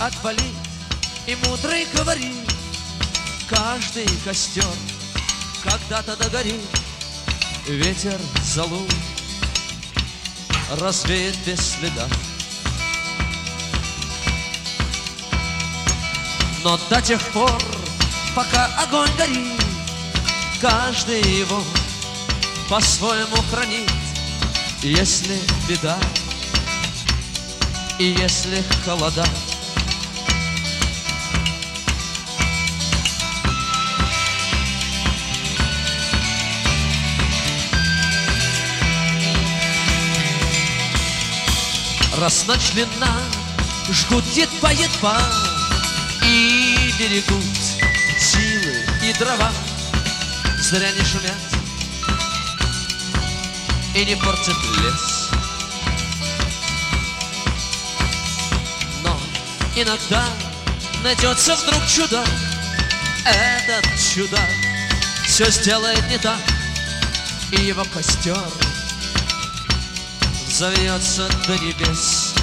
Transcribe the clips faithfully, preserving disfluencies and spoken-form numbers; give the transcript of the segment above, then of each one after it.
отвалить, и мудрый говорит: каждый костер когда-то догорит, ветер золу развеет без следа. Но до тех пор, пока огонь горит, каждый его по-своему хранит. Если беда и если холода, раз ночь длинна, жгут едва-едва и берегут силы и дрова. Зря не шумят и не портят лес. Но иногда найдется вдруг чудак. Этот чудак все сделает не так, и его костер взовьется до небес.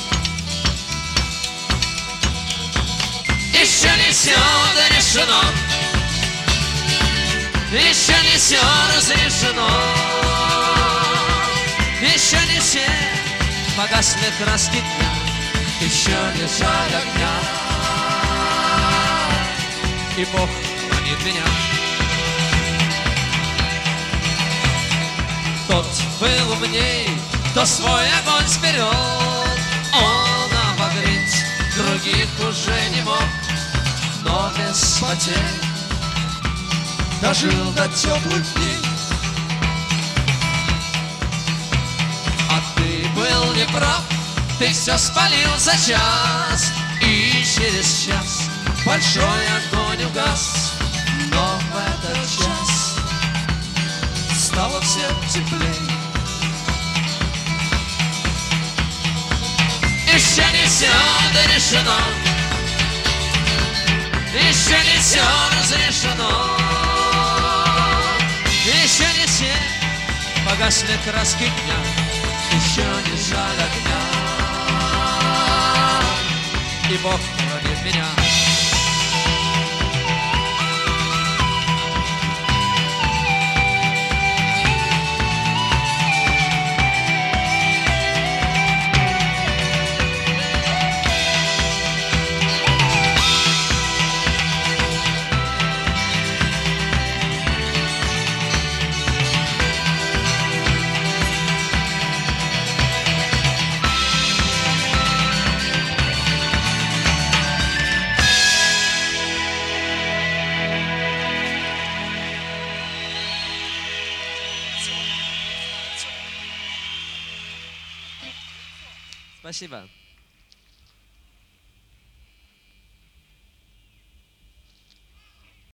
Еще не все дорешено, еще не все разрешено, еще не все погасли краски дня, еще не жаль огня, и Бог хранит меня. Тот был умней, кто свой огонь сберег, он обогреть других уже не мог, но без потерь дожил до теплых дней. А ты был неправ, ты все спалил за час, и через час большой огонь угас. Но в этот час стало всем теплей. Еще не все дорешено, еще не все разрешено, еще не все погасли краски дня, еще не жаль огня, и Бог хранит меня. Спасибо.